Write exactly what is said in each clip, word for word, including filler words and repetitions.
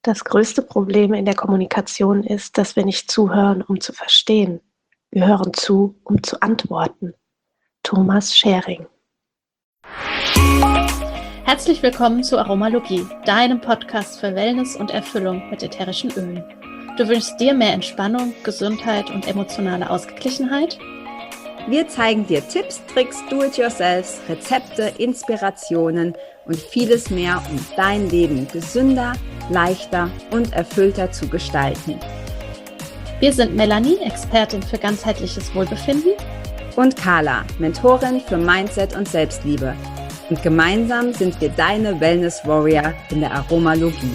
Das größte Problem in der Kommunikation ist, dass wir nicht zuhören, um zu verstehen. Wir hören zu, um zu antworten. Thomas Schering. Herzlich willkommen zu Aromalogie, deinem Podcast für Wellness und Erfüllung mit ätherischen Ölen. Du wünschst dir mehr Entspannung, Gesundheit und emotionale Ausgeglichenheit? Wir zeigen dir Tipps, Tricks, Do-it-yourselfs, Rezepte, Inspirationen und vieles mehr, um dein Leben gesünder, leichter und erfüllter zu gestalten. Wir sind Melanie, Expertin für ganzheitliches Wohlbefinden, und Carla, Mentorin für Mindset und Selbstliebe. Und gemeinsam sind wir deine Wellness Warrior in der Aromalogie.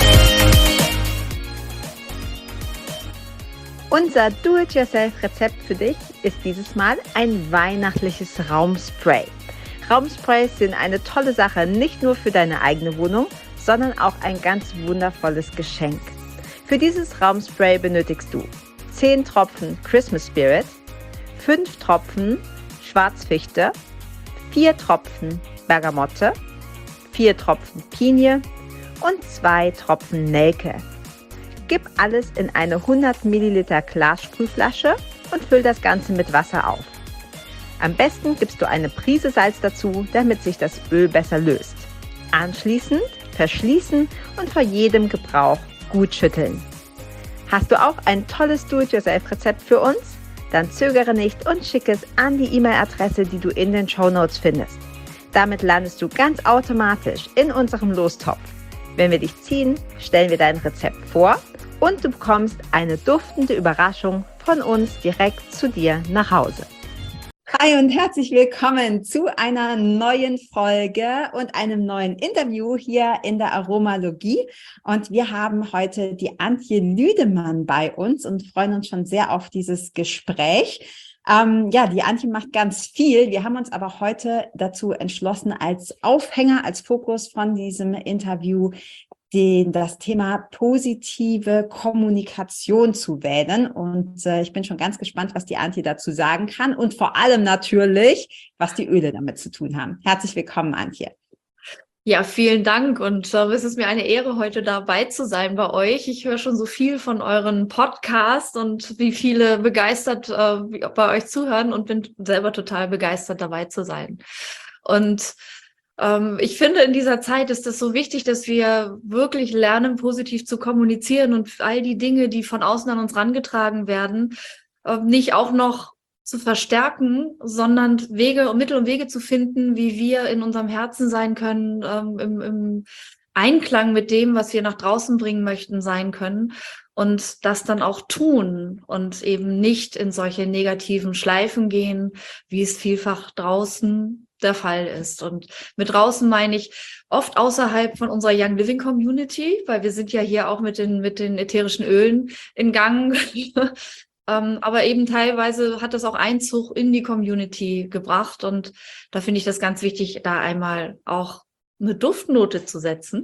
Unser Do-it-yourself-Rezept für dich ist dieses Mal ein weihnachtliches Raumspray. Raumsprays sind eine tolle Sache, nicht nur für deine eigene Wohnung, sondern auch ein ganz wundervolles Geschenk. Für dieses Raumspray benötigst du zehn Tropfen Christmas Spirit, fünf Tropfen Schwarzfichte, vier Tropfen Bergamotte, vier Tropfen Pinie und zwei Tropfen Nelke. Gib alles in eine hundert Milliliter Glassprühflasche und füll das Ganze mit Wasser auf. Am besten gibst du eine Prise Salz dazu, damit sich das Öl besser löst. Anschließend verschließen und vor jedem Gebrauch gut schütteln. Hast du auch ein tolles Do-it-yourself-Rezept für uns? Dann zögere nicht und schicke es an die E-Mail-Adresse, die du in den Shownotes findest. Damit landest du ganz automatisch in unserem Lostopf. Wenn wir dich ziehen, stellen wir dein Rezept vor und du bekommst eine duftende Überraschung von uns direkt zu dir nach Hause. Hi und herzlich willkommen zu einer neuen Folge und einem neuen Interview hier in der Aromalogie. Und wir haben heute die Antje Lüdemann bei uns und freuen uns schon sehr auf dieses Gespräch. Ähm, ja, die Antje macht ganz viel. Wir haben uns aber heute dazu entschlossen, als Aufhänger, als Fokus von diesem Interview den, das Thema positive Kommunikation zu wählen. Und äh, ich bin schon ganz gespannt, was die Antje dazu sagen kann und vor allem natürlich, was die Öle damit zu tun haben. Herzlich willkommen, Antje. Ja, vielen Dank und äh, es ist mir eine Ehre, heute dabei zu sein bei euch. Ich höre schon so viel von euren Podcasts und wie viele begeistert äh, bei euch zuhören und bin selber total begeistert, dabei zu sein. Und ähm, ich finde, in dieser Zeit ist es so wichtig, dass wir wirklich lernen, positiv zu kommunizieren und all die Dinge, die von außen an uns rangetragen werden, äh, nicht auch noch zu verstärken, sondern Wege und Mittel und Wege zu finden, wie wir in unserem Herzen sein können, ähm, im, im Einklang mit dem, was wir nach draußen bringen möchten, sein können und das dann auch tun und eben nicht in solche negativen Schleifen gehen, wie es vielfach draußen der Fall ist. Und mit draußen meine ich oft außerhalb von unserer Young Living Community, weil wir sind ja hier auch mit den, mit den ätherischen Ölen in Gang. Ähm, aber eben teilweise hat das auch Einzug in die Community gebracht und da finde ich das ganz wichtig, da einmal auch eine Duftnote zu setzen,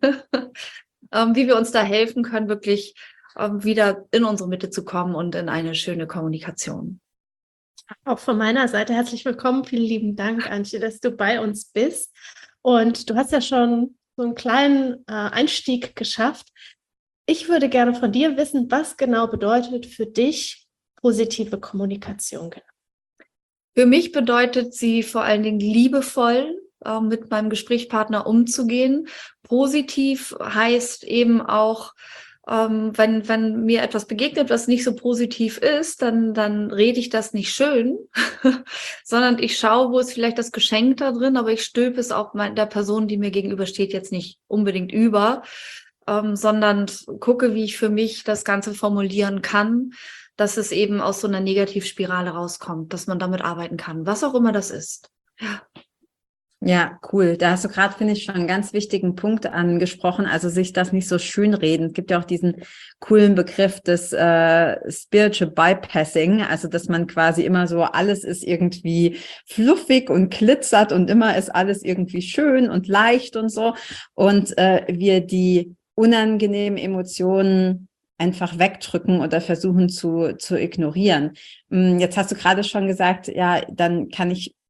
ähm, wie wir uns da helfen können, wirklich ähm, wieder in unsere Mitte zu kommen und in eine schöne Kommunikation. Auch von meiner Seite herzlich willkommen. Vielen lieben Dank, Antje, dass du bei uns bist. Und du hast ja schon so einen kleinen äh, Einstieg geschafft. Ich würde gerne von dir wissen, was genau bedeutet für dich positive Kommunikation? Für mich bedeutet sie vor allen Dingen liebevoll äh, mit meinem Gesprächspartner umzugehen. Positiv heißt eben auch, ähm, wenn, wenn mir etwas begegnet, was nicht so positiv ist, dann, dann rede ich das nicht schön, sondern ich schaue, wo ist vielleicht das Geschenk da drin, aber ich stülpe es auch der Person, die mir gegenübersteht, jetzt nicht unbedingt über. Ähm, sondern gucke, wie ich für mich das Ganze formulieren kann, dass es eben aus so einer Negativspirale rauskommt, dass man damit arbeiten kann, was auch immer das ist. Ja. Ja, cool. Da hast du gerade, finde ich, schon einen ganz wichtigen Punkt angesprochen, also sich das nicht so schönreden. Es gibt ja auch diesen coolen Begriff des äh, Spiritual Bypassing, also dass man quasi immer so, alles ist irgendwie fluffig und glitzert und immer ist alles irgendwie schön und leicht und so. Und äh, wir die unangenehmen Emotionen einfach wegdrücken oder versuchen zu, zu ignorieren. Jetzt hast du gerade schon gesagt, ja, dann kann ich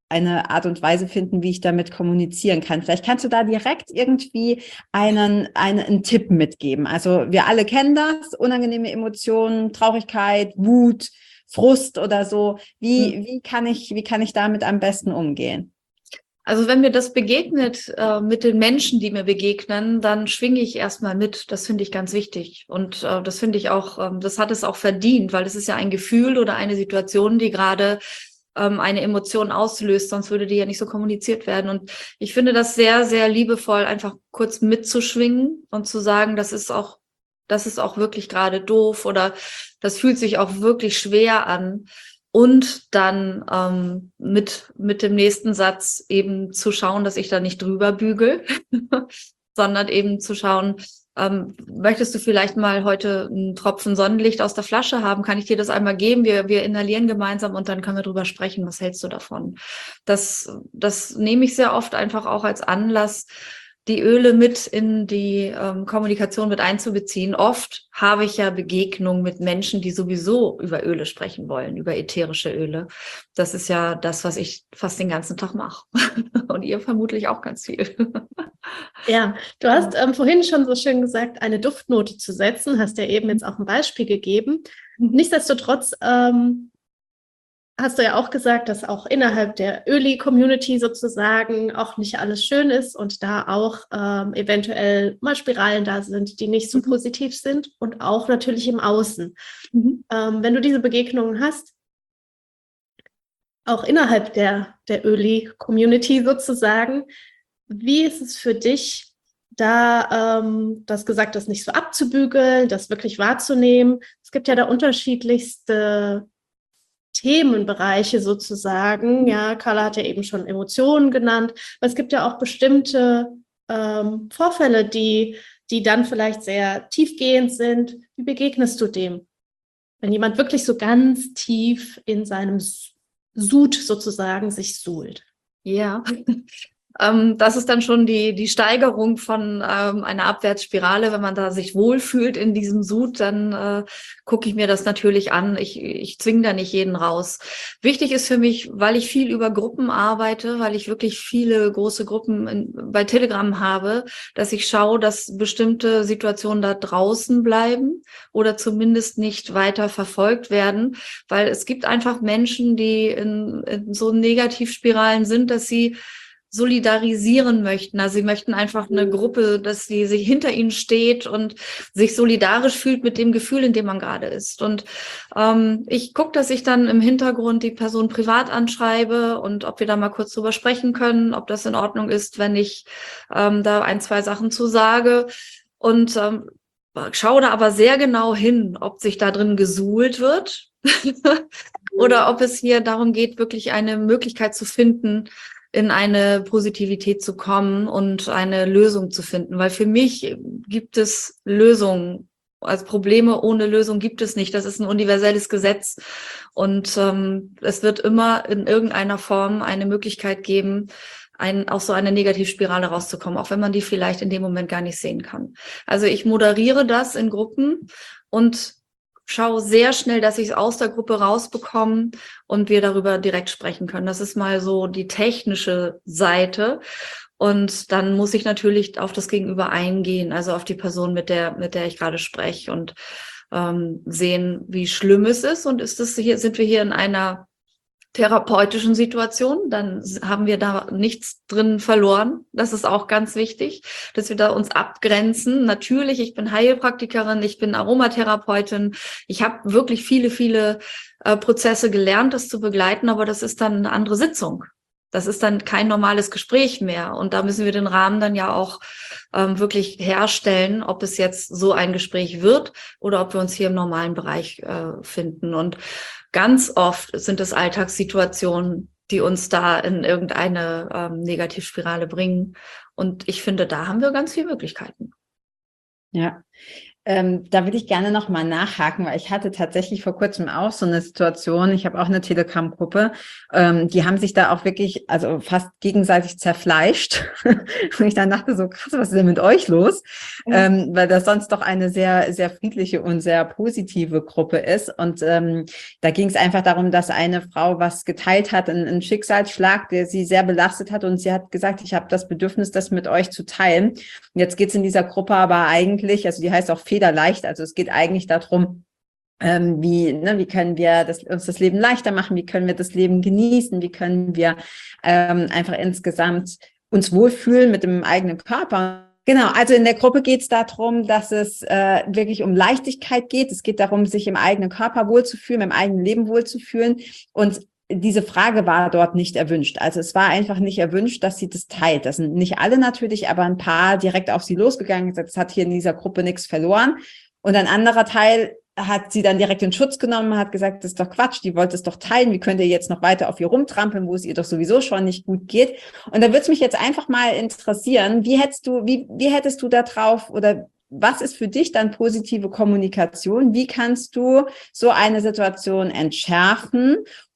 eine Art und Weise finden, wie ich damit kommunizieren kann. Vielleicht kannst du da direkt irgendwie einen, einen, einen Tipp mitgeben. Also wir alle kennen das, unangenehme Emotionen, Traurigkeit, Wut, Frust oder so. Wie, hm. wie kann ich, wie kann ich damit am besten umgehen? Also wenn mir das begegnet äh, mit den Menschen, die mir begegnen, dann schwinge ich erstmal mit. Das finde ich ganz wichtig. Und äh, das finde ich auch, ähm, das hat es auch verdient, weil es ist ja ein Gefühl oder eine Situation, die gerade ähm, eine Emotion auslöst, sonst würde die ja nicht so kommuniziert werden. Und ich finde das sehr, sehr liebevoll, einfach kurz mitzuschwingen und zu sagen, das ist auch, das ist auch wirklich gerade doof oder das fühlt sich auch wirklich schwer an. Und dann ähm, mit mit dem nächsten Satz eben zu schauen, dass ich da nicht drüber bügel, sondern eben zu schauen, ähm, möchtest du vielleicht mal heute einen Tropfen Sonnenlicht aus der Flasche haben? Kann ich dir das einmal geben? Wir wir inhalieren gemeinsam und dann können wir drüber sprechen. Was hältst du davon? Das das nehme ich sehr oft einfach auch als Anlass, die Öle mit in die ähm, Kommunikation mit einzubeziehen. Oft habe ich ja Begegnungen mit Menschen, die sowieso über Öle sprechen wollen, über ätherische Öle. Das ist ja das, was ich fast den ganzen Tag mache. Und ihr vermutlich auch ganz viel. Ja, du hast ähm, vorhin schon so schön gesagt, eine Duftnote zu setzen, hast ja eben jetzt auch ein Beispiel gegeben. Nichtsdestotrotz ähm, hast du ja auch gesagt, dass auch innerhalb der Öli-Community sozusagen auch nicht alles schön ist und da auch ähm, eventuell mal Spiralen da sind, die nicht so mhm. positiv sind und auch natürlich im Außen. Mhm. Ähm, wenn du diese Begegnungen hast, auch innerhalb der, der Öli-Community sozusagen, wie ist es für dich, da ähm, das gesagt, das nicht so abzubügeln, das wirklich wahrzunehmen? Es gibt ja da unterschiedlichste Themenbereiche sozusagen. Ja, Carla hat ja eben schon Emotionen genannt, aber es gibt ja auch bestimmte ähm, Vorfälle, die, die dann vielleicht sehr tiefgehend sind. Wie begegnest du dem? Wenn jemand wirklich so ganz tief in seinem Sud sozusagen sich suhlt. Ja, ähm, das ist dann schon die die Steigerung von ähm, einer Abwärtsspirale. Wenn man da sich wohlfühlt in diesem Sud, dann äh, gucke ich mir das natürlich an. Ich, ich zwinge da nicht jeden raus. Wichtig ist für mich, weil ich viel über Gruppen arbeite, weil ich wirklich viele große Gruppen in, bei Telegram habe, dass ich schaue, dass bestimmte Situationen da draußen bleiben oder zumindest nicht weiter verfolgt werden, weil es gibt einfach Menschen, die in, in so Negativspiralen sind, dass sie solidarisieren möchten. Also sie möchten einfach eine Gruppe, dass sie sich hinter ihnen steht und sich solidarisch fühlt mit dem Gefühl, in dem man gerade ist. Und ähm, ich gucke, dass ich dann im Hintergrund die Person privat anschreibe und ob wir da mal kurz drüber sprechen können, ob das in Ordnung ist, wenn ich ähm, da ein, zwei Sachen zu sage. Und ähm, schaue da aber sehr genau hin, ob sich da drin gesuhlt wird oder ob es hier darum geht, wirklich eine Möglichkeit zu finden, in eine Positivität zu kommen und eine Lösung zu finden. Weil für mich gibt es Lösungen. Also Probleme ohne Lösung gibt es nicht. Das ist ein universelles Gesetz. Und ähm, es wird immer in irgendeiner Form eine Möglichkeit geben, ein, aus so einer Negativspirale rauszukommen, auch wenn man die vielleicht in dem Moment gar nicht sehen kann. Also ich moderiere das in Gruppen und schaue sehr schnell, dass ich es aus der Gruppe rausbekomme und wir darüber direkt sprechen können. Das ist mal so die technische Seite. Und dann muss ich natürlich auf das Gegenüber eingehen, also auf die Person, mit der mit der ich gerade spreche und ähm, sehen, wie schlimm es ist. Und ist es hier, sind wir hier in einer therapeutischen Situation, dann haben wir da nichts drin verloren. Das ist auch ganz wichtig, dass wir da uns abgrenzen. Natürlich, ich bin Heilpraktikerin, ich bin Aromatherapeutin. Ich habe wirklich viele, viele äh, Prozesse gelernt, das zu begleiten, aber das ist dann eine andere Sitzung. Das ist dann kein normales Gespräch mehr. Und da müssen wir den Rahmen dann ja auch ähm, wirklich herstellen, ob es jetzt so ein Gespräch wird oder ob wir uns hier im normalen Bereich äh, finden. Und ganz oft sind es Alltagssituationen, die uns da in irgendeine ähm, Negativspirale bringen. Und ich finde, da haben wir ganz viele Möglichkeiten. Ja. Ähm, da würde ich gerne nochmal nachhaken, weil ich hatte tatsächlich vor kurzem auch so eine Situation. Ich habe auch eine Telegram-Gruppe. Ähm, die haben sich da auch wirklich, also fast gegenseitig zerfleischt. Und ich dann dachte so, krass, was ist denn mit euch los? Mhm. Ähm, weil das sonst doch eine sehr, sehr friedliche und sehr positive Gruppe ist. Und ähm, da ging es einfach darum, dass eine Frau was geteilt hat, einen, einen Schicksalsschlag, der sie sehr belastet hat. Und sie hat gesagt, ich habe das Bedürfnis, das mit euch zu teilen. Und jetzt geht es in dieser Gruppe aber eigentlich, also die heißt auch Federleicht, also es geht eigentlich darum, ähm, wie, ne, wie können wir das, uns das Leben leichter machen, wie können wir das Leben genießen, wie können wir ähm, einfach insgesamt uns wohlfühlen mit dem eigenen Körper. Genau, also in der Gruppe geht es darum, dass es äh, wirklich um Leichtigkeit geht. Es geht darum, sich im eigenen Körper wohlzufühlen, im eigenen Leben wohlzufühlen. Und diese Frage war dort nicht erwünscht. Also es war einfach nicht erwünscht, dass sie das teilt. Das sind nicht alle natürlich, aber ein paar direkt auf sie losgegangen, gesagt, es hat hier in dieser Gruppe nichts verloren. Und ein anderer Teil hat sie dann direkt in Schutz genommen, hat gesagt, das ist doch Quatsch, die wollte es doch teilen, wie könnt ihr jetzt noch weiter auf ihr rumtrampeln, wo es ihr doch sowieso schon nicht gut geht. Und da würde es mich jetzt einfach mal interessieren, wie hättest du, wie, wie hättest du da drauf oder was ist für dich dann positive Kommunikation? Wie kannst du so eine Situation entschärfen,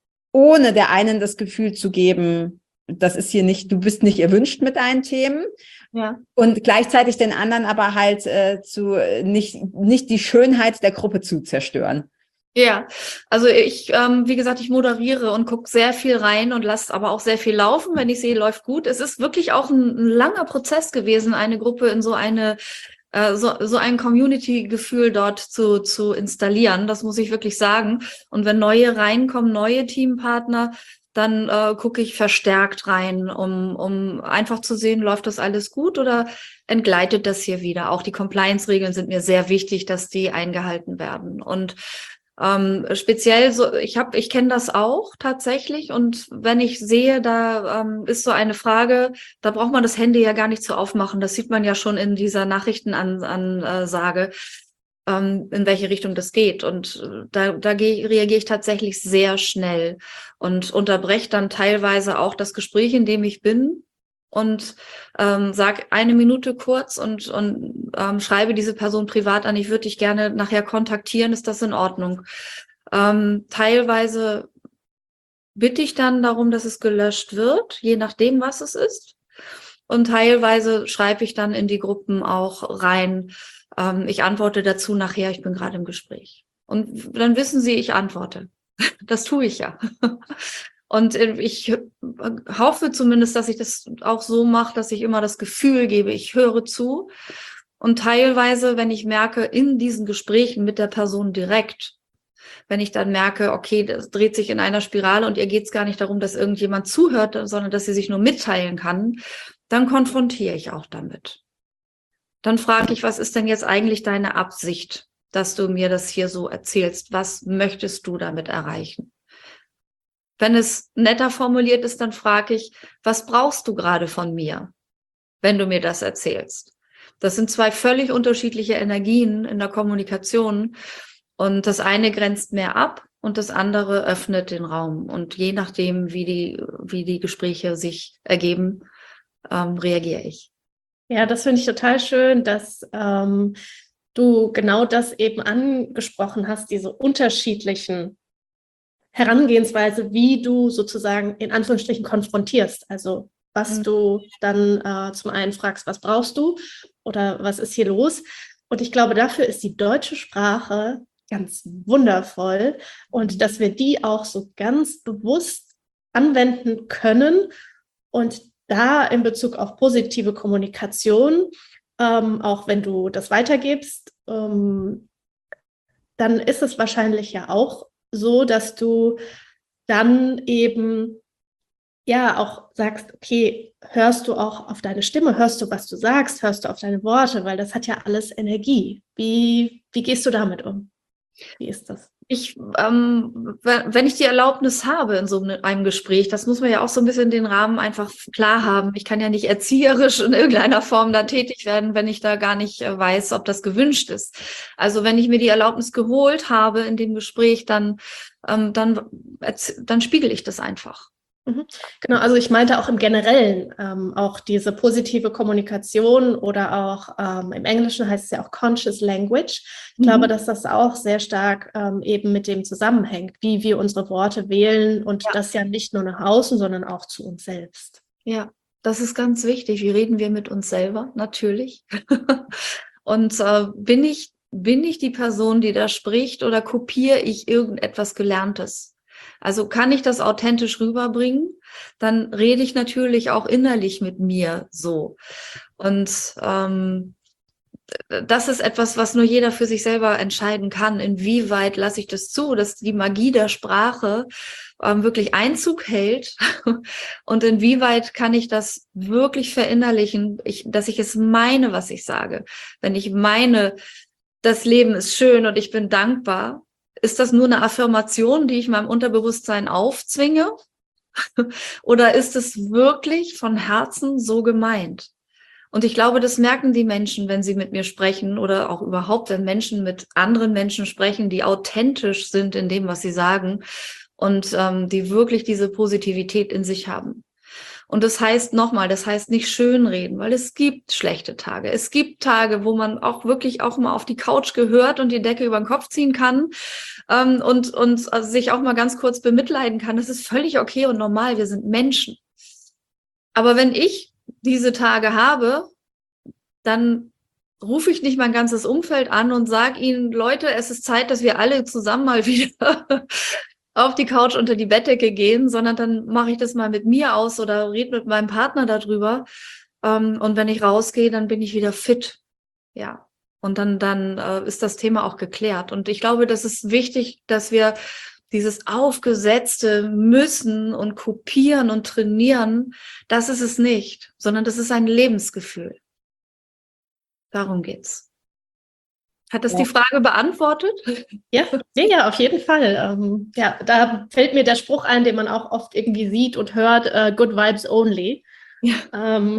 ohne der einen das Gefühl zu geben, das ist hier nicht, du bist nicht erwünscht mit deinen Themen. Ja. Und gleichzeitig den anderen aber halt äh, zu nicht, nicht die Schönheit der Gruppe zu zerstören. Ja, also ich, ähm, wie gesagt, ich moderiere und gucke sehr viel rein und lasse aber auch sehr viel laufen, wenn ich sehe, läuft gut. Es ist wirklich auch ein, ein langer Prozess gewesen, eine Gruppe in so eine so, so ein Community-Gefühl dort zu, zu installieren. Das muss ich wirklich sagen. Und wenn neue reinkommen, neue Teampartner, dann äh, gucke ich verstärkt rein, um, um einfach zu sehen, läuft das alles gut oder entgleitet das hier wieder. Auch die Compliance-Regeln sind mir sehr wichtig, dass die eingehalten werden. Und Ähm, speziell so, ich habe, ich kenne das auch tatsächlich und wenn ich sehe, da ähm, ist so eine Frage, da braucht man das Handy ja gar nicht zu aufmachen, das sieht man ja schon in dieser Nachrichtenansage, ähm, in welche Richtung das geht und da, da reagiere ich tatsächlich sehr schnell und unterbreche dann teilweise auch das Gespräch, in dem ich bin und ähm, sag eine Minute kurz und und ähm, schreibe diese Person privat an, ich würde dich gerne nachher kontaktieren, ist das in Ordnung? Ähm, teilweise bitte ich dann darum, dass es gelöscht wird, je nachdem, was es ist. Und teilweise schreibe ich dann in die Gruppen auch rein, ähm, ich antworte dazu nachher, ich bin gerade im Gespräch. Und dann wissen sie, ich antworte. Das tue ich ja. Und ich hoffe zumindest, dass ich das auch so mache, dass ich immer das Gefühl gebe, ich höre zu. Und teilweise, wenn ich merke, in diesen Gesprächen mit der Person direkt, wenn ich dann merke, okay, das dreht sich in einer Spirale und ihr geht es gar nicht darum, dass irgendjemand zuhört, sondern dass sie sich nur mitteilen kann, dann konfrontiere ich auch damit. Dann frage ich, was ist denn jetzt eigentlich deine Absicht, dass du mir das hier so erzählst? Was möchtest du damit erreichen? Wenn es netter formuliert ist, dann frage ich, was brauchst du gerade von mir, wenn du mir das erzählst? Das sind zwei völlig unterschiedliche Energien in der Kommunikation und das eine grenzt mehr ab und das andere öffnet den Raum. Und je nachdem, wie die, wie die Gespräche sich ergeben, ähm, reagiere ich. Ja, das finde ich total schön, dass ähm, du genau das eben angesprochen hast, diese unterschiedlichen Herangehensweise, wie du sozusagen in Anführungsstrichen konfrontierst. Also was mhm. du dann äh, zum einen fragst, was brauchst du oder was ist hier los? Und ich glaube, dafür ist die deutsche Sprache ganz wundervoll und dass wir die auch so ganz bewusst anwenden können und da in Bezug auf positive Kommunikation, ähm, auch wenn du das weitergibst, ähm, dann ist es wahrscheinlich ja auch so, dass du dann eben ja auch sagst, okay, hörst du auch auf deine Stimme, hörst du, was du sagst, hörst du auf deine Worte, weil das hat ja alles Energie. Wie, wie gehst du damit um? Wie ist das? Ich, ähm, wenn ich die Erlaubnis habe in so einem Gespräch, das muss man ja auch so ein bisschen den Rahmen einfach klar haben. Ich kann ja nicht erzieherisch in irgendeiner Form da tätig werden, wenn ich da gar nicht weiß, ob das gewünscht ist. Also wenn ich mir die Erlaubnis geholt habe in dem Gespräch, dann, ähm, dann, dann spiegel ich das einfach. Mhm. Genau, also ich meinte auch im Generellen ähm, auch diese positive Kommunikation oder auch ähm, im Englischen heißt es ja auch Conscious Language. Ich Mhm. glaube, dass das auch sehr stark ähm, eben mit dem zusammenhängt, wie wir unsere Worte wählen und Ja. das ja nicht nur nach außen, sondern auch zu uns selbst. Ja, das ist ganz wichtig. Wie reden wir mit uns selber? Natürlich. Und äh, bin ich, bin ich die Person, die da spricht, oder kopiere ich irgendetwas Gelerntes? Also kann ich das authentisch rüberbringen? Dann rede ich natürlich auch innerlich mit mir so. Und ähm, das ist etwas, was nur jeder für sich selber entscheiden kann. Inwieweit lasse ich das zu, dass die Magie der Sprache ähm, wirklich Einzug hält? Und inwieweit kann ich das wirklich verinnerlichen, ich, dass ich es meine, was ich sage? Wenn ich meine, das Leben ist schön und ich bin dankbar, ist das nur eine Affirmation, die ich meinem Unterbewusstsein aufzwinge? Oder ist es wirklich von Herzen so gemeint? Und ich glaube, das merken die Menschen, wenn sie mit mir sprechen oder auch überhaupt, wenn Menschen mit anderen Menschen sprechen, die authentisch sind in dem, was sie sagen und ähm, die wirklich diese Positivität in sich haben. Und das heißt nochmal, das heißt nicht schönreden, weil es gibt schlechte Tage. Es gibt Tage, wo man auch wirklich auch mal auf die Couch gehört und die Decke über den Kopf ziehen kann ähm, und, und also sich auch mal ganz kurz bemitleiden kann. Das ist völlig okay und normal. Wir sind Menschen. Aber wenn ich diese Tage habe, dann rufe ich nicht mein ganzes Umfeld an und sage ihnen, Leute, es ist Zeit, dass wir alle zusammen mal wieder auf die Couch unter die Bettdecke gehen, sondern dann mache ich das mal mit mir aus oder rede mit meinem Partner darüber. Und wenn ich rausgehe, dann bin ich wieder fit. Ja. Und dann, dann äh, ist das Thema auch geklärt. Und ich glaube, das ist wichtig, dass wir dieses aufgesetzte Müssen und Kopieren und Trainieren, das ist es nicht, sondern das ist ein Lebensgefühl. Darum geht's. Hat das ja die Frage beantwortet? Ja, ja, ja, auf jeden Fall. Ähm, ja, da fällt mir der Spruch ein, den man auch oft irgendwie sieht und hört, uh, good vibes only. Ja. Ähm,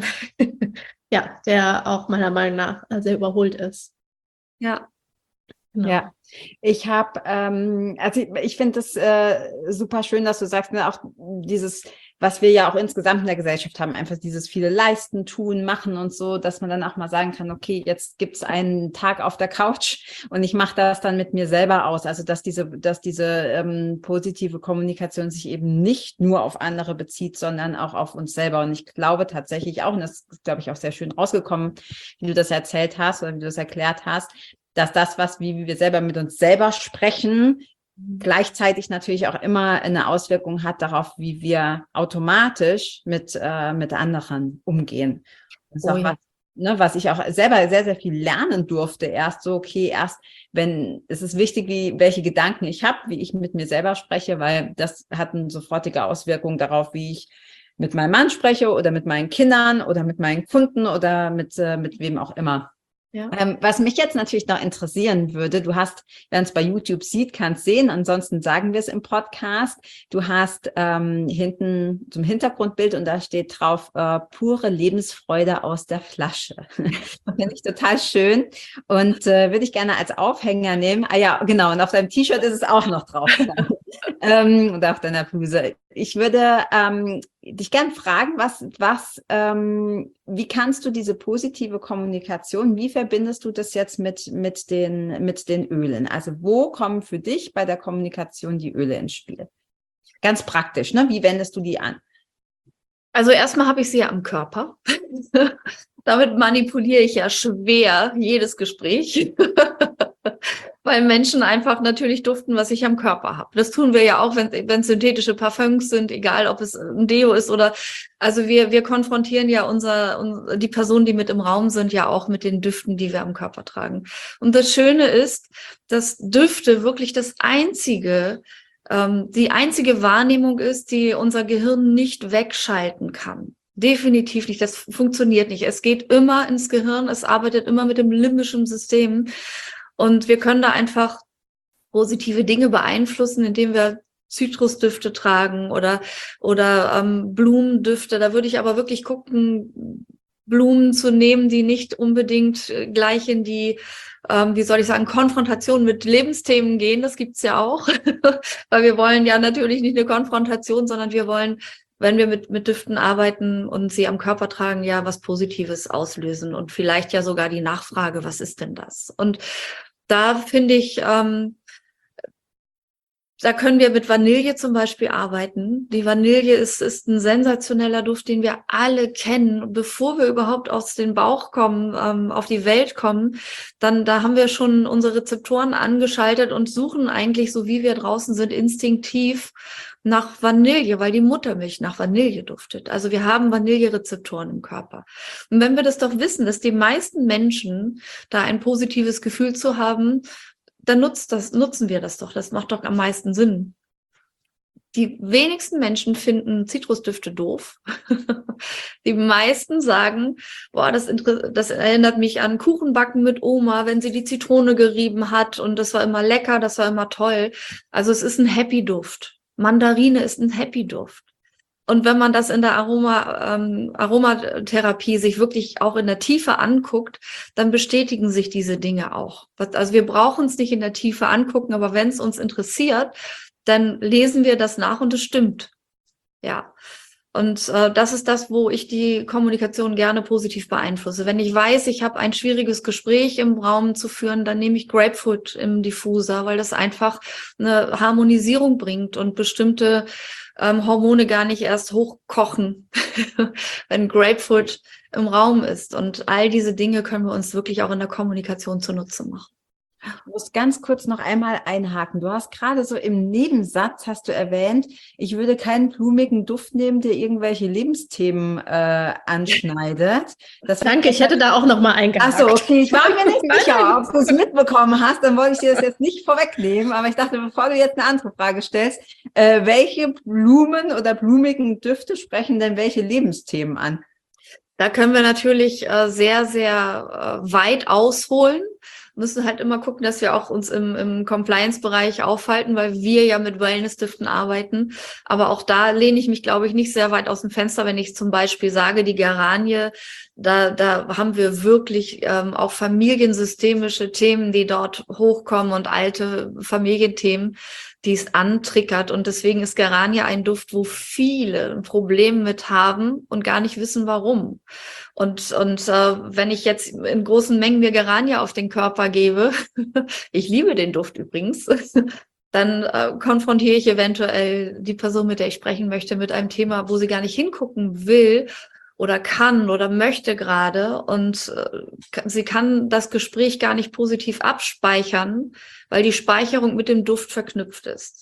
ja, der auch meiner Meinung nach sehr überholt ist. Ja. Genau. Ja, ich habe, ähm, also ich, ich finde das äh, super schön, dass du sagst, ne, auch dieses, was wir ja auch insgesamt in der Gesellschaft haben, einfach dieses viele Leisten, Tun, Machen und so, dass man dann auch mal sagen kann, okay, jetzt gibt's einen Tag auf der Couch und ich mache das dann mit mir selber aus. Also dass diese, dass diese ähm, positive Kommunikation sich eben nicht nur auf andere bezieht, sondern auch auf uns selber. Und ich glaube tatsächlich auch, und das ist, glaube ich, auch sehr schön rausgekommen, wie du das erzählt hast oder wie du das erklärt hast, dass das, was wie wir selber mit uns selber sprechen, gleichzeitig natürlich auch immer eine Auswirkung hat darauf, wie wir automatisch mit äh, mit anderen umgehen. Das ist oh, auch ja. was, ne, was ich auch selber sehr, sehr viel lernen durfte. Erst so, okay, erst wenn, es ist wichtig, wie welche Gedanken ich habe, wie ich mit mir selber spreche, weil das hat eine sofortige Auswirkung darauf, wie ich mit meinem Mann spreche oder mit meinen Kindern oder mit meinen Kunden oder mit äh, mit wem auch immer. Ja. Ähm, was mich jetzt natürlich noch interessieren würde, du hast, wer uns bei YouTube sieht, kann es sehen, ansonsten sagen wir es im Podcast, du hast ähm, hinten zum Hintergrundbild und da steht drauf, äh, pure Lebensfreude aus der Flasche. Finde ich total schön und äh, würde ich gerne als Aufhänger nehmen. Ah ja, genau, und auf deinem T-Shirt ist es auch noch drauf. ähm, und auf deiner Bluse. Ich würde ähm, dich gern fragen, was, was, ähm, wie kannst du diese positive Kommunikation, wie verbindest du das jetzt mit, mit den, mit den Ölen? Also wo kommen für dich bei der Kommunikation die Öle ins Spiel? Ganz praktisch, ne? Wie wendest du die an? Also erstmal habe ich sie ja am Körper. Damit manipuliere ich ja schwer jedes Gespräch. Weil Menschen einfach natürlich duften, was ich am Körper habe. Das tun wir ja auch, wenn wenn es synthetische Parfums sind, egal ob es ein Deo ist oder, also wir wir konfrontieren ja unser die Personen, die mit im Raum sind, ja auch mit den Düften, die wir am Körper tragen. Und das Schöne ist, dass Düfte wirklich das einzige, ähm, die einzige Wahrnehmung ist, die unser Gehirn nicht wegschalten kann. Definitiv nicht. Das funktioniert nicht. Es geht immer ins Gehirn. Es arbeitet immer mit dem limbischen System. Und wir können da einfach positive Dinge beeinflussen, indem wir Zitrusdüfte tragen oder oder ähm, Blumendüfte. Da würde ich aber wirklich gucken, Blumen zu nehmen, die nicht unbedingt gleich in die, ähm, wie soll ich sagen, Konfrontation mit Lebensthemen gehen. Das gibt's ja auch, weil wir wollen ja natürlich nicht eine Konfrontation, sondern wir wollen wenn wir mit, mit Düften arbeiten und sie am Körper tragen, ja was Positives auslösen und vielleicht ja sogar die Nachfrage, was ist denn das? Und da finde ich, ähm, da können wir mit Vanille zum Beispiel arbeiten. Die Vanille ist, ist ein sensationeller Duft, den wir alle kennen. Bevor wir überhaupt aus dem Bauch kommen, ähm, auf die Welt kommen, dann da haben wir schon unsere Rezeptoren angeschaltet und suchen eigentlich, so wie wir draußen sind, instinktiv nach Vanille, weil die Muttermilch nach Vanille duftet. Also wir haben Vanillerezeptoren im Körper. Und wenn wir das doch wissen, dass die meisten Menschen da ein positives Gefühl zu haben, dann nutzt das, nutzen wir das doch. Das macht doch am meisten Sinn. Die wenigsten Menschen finden Zitrusdüfte doof. Die meisten sagen, boah, das, das erinnert mich an Kuchenbacken mit Oma, wenn sie die Zitrone gerieben hat und das war immer lecker, das war immer toll. Also es ist ein Happy-Duft. Mandarine ist ein Happy-Duft. Und wenn man das in der Aroma, ähm, Aromatherapie sich wirklich auch in der Tiefe anguckt, dann bestätigen sich diese Dinge auch. Also wir brauchen es nicht in der Tiefe angucken, aber wenn es uns interessiert, dann lesen wir das nach und es stimmt. Ja. Und äh, das ist das, wo ich die Kommunikation gerne positiv beeinflusse. Wenn ich weiß, ich habe ein schwieriges Gespräch im Raum zu führen, dann nehme ich Grapefruit im Diffuser, weil das einfach eine Harmonisierung bringt und bestimmte ähm, Hormone gar nicht erst hochkochen, wenn Grapefruit im Raum ist. Und all diese Dinge können wir uns wirklich auch in der Kommunikation zunutze machen. Ich muss ganz kurz noch einmal einhaken. Du hast gerade so im Nebensatz hast du erwähnt, ich würde keinen blumigen Duft nehmen, der irgendwelche Lebensthemen äh, anschneidet. Das Danke, ich hätte da auch noch mal eingehakt. Ach so, okay. Ich war mir nicht sicher, ob du es mitbekommen hast. Dann wollte ich dir das jetzt nicht vorwegnehmen. Aber ich dachte, bevor du jetzt eine andere Frage stellst, äh, welche Blumen oder blumigen Düfte sprechen denn welche Lebensthemen an? Da können wir natürlich äh, sehr, sehr äh, weit ausholen. Müssen halt immer gucken, dass wir auch uns im, im Compliance-Bereich aufhalten, weil wir ja mit Wellness-Düften arbeiten. Aber auch da lehne ich mich, glaube ich, nicht sehr weit aus dem Fenster, wenn ich zum Beispiel sage, die Geranie, da, da haben wir wirklich ähm, auch familiensystemische Themen, die dort hochkommen und alte Familienthemen, die es antriggert. Und deswegen ist Geranie ein Duft, wo viele ein Problem mit haben und gar nicht wissen, warum. Und, und äh, wenn ich jetzt in großen Mengen mir Geranie auf den Körper gebe, ich liebe den Duft übrigens, dann äh, konfrontiere ich eventuell die Person, mit der ich sprechen möchte, mit einem Thema, wo sie gar nicht hingucken will oder kann oder möchte gerade. Und äh, sie kann das Gespräch gar nicht positiv abspeichern, weil die Speicherung mit dem Duft verknüpft ist.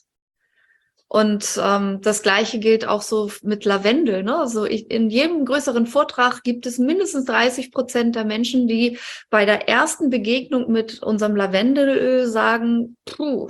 Und ähm, das Gleiche gilt auch so mit Lavendel. Ne? Also ich, in jedem größeren Vortrag gibt es mindestens dreißig Prozent der Menschen, die bei der ersten Begegnung mit unserem Lavendelöl sagen, puh,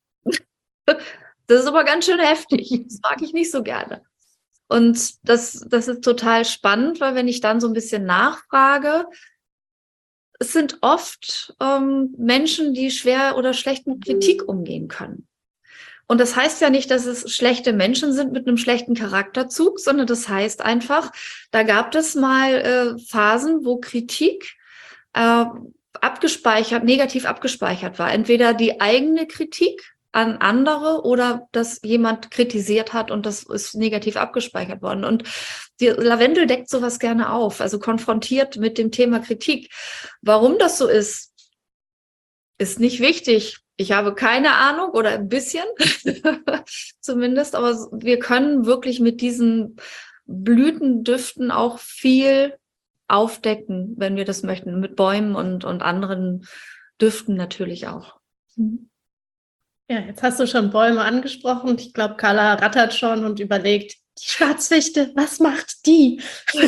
das ist aber ganz schön heftig. Das mag ich nicht so gerne. Und das, das ist total spannend, weil wenn ich dann so ein bisschen nachfrage, es sind oft ähm, Menschen, die schwer oder schlecht mit Kritik umgehen können. Und das heißt ja nicht, dass es schlechte Menschen sind mit einem schlechten Charakterzug, sondern das heißt einfach, da gab es mal äh, Phasen, wo Kritik äh, abgespeichert, negativ abgespeichert war. Entweder die eigene Kritik an andere oder dass jemand kritisiert hat und das ist negativ abgespeichert worden. Und die Lavendel deckt sowas gerne auf, also konfrontiert mit dem Thema Kritik. Warum das so ist, ist nicht wichtig. Ich habe keine Ahnung oder ein bisschen zumindest, aber wir können wirklich mit diesen Blütendüften auch viel aufdecken, wenn wir das möchten, mit Bäumen und, und anderen Düften natürlich auch. Ja, jetzt hast du schon Bäume angesprochen. Ich glaube, Carla rattert schon und überlegt, die Schwarzfichte, was macht die?